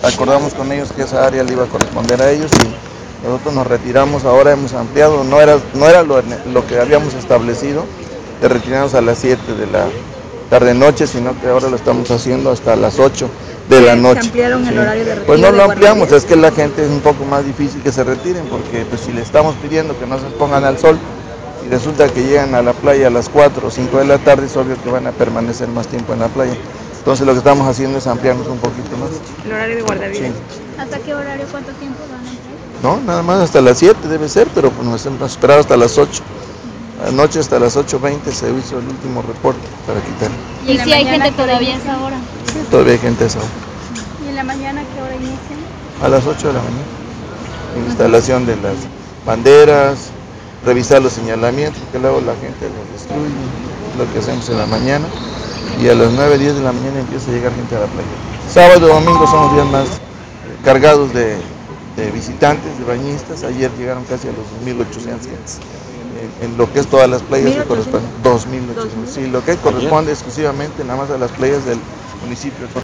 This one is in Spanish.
acordamos con ellos que esa área le iba a corresponder a ellos y nosotros nos retiramos. Ahora hemos ampliado, no era lo que habíamos establecido de retirarnos a las 7 de la tarde-noche, sino que ahora lo estamos haciendo hasta las 8 de la noche. ¿Se ampliaron el horario de retiro? Pues no lo ampliamos, es que la gente es un poco más difícil que se retiren, porque pues si le estamos pidiendo que no se pongan al sol, y resulta que llegan a la playa a las 4 o 5 de la tarde, es obvio que van a permanecer más tiempo en la playa. Entonces lo que estamos haciendo es ampliarnos un poquito más. ¿El horario de guardavidas? Sí. ¿Hasta qué horario, cuánto tiempo van a entrar? No, nada más hasta las 7 debe ser, pero pues nos hemos esperado hasta las 8. Anoche hasta las 8:20 se hizo el último reporte para quitar. ¿Y si hay gente todavía a esa hora? Sí, todavía hay gente a esa hora. ¿Y en la mañana qué hora inician? A las 8 de la mañana. Instalación de las banderas, revisar los señalamientos, que luego la gente los destruye, lo que hacemos en la mañana. Y a las 9, 10 de la mañana empieza a llegar gente a la playa. Sábado y domingo son los días más cargados de visitantes, de bañistas. Ayer llegaron casi a los 2.800 en lo que es todas las playas que corresponden. 2.800. Sí, lo que corresponde exclusivamente nada más a las playas del municipio.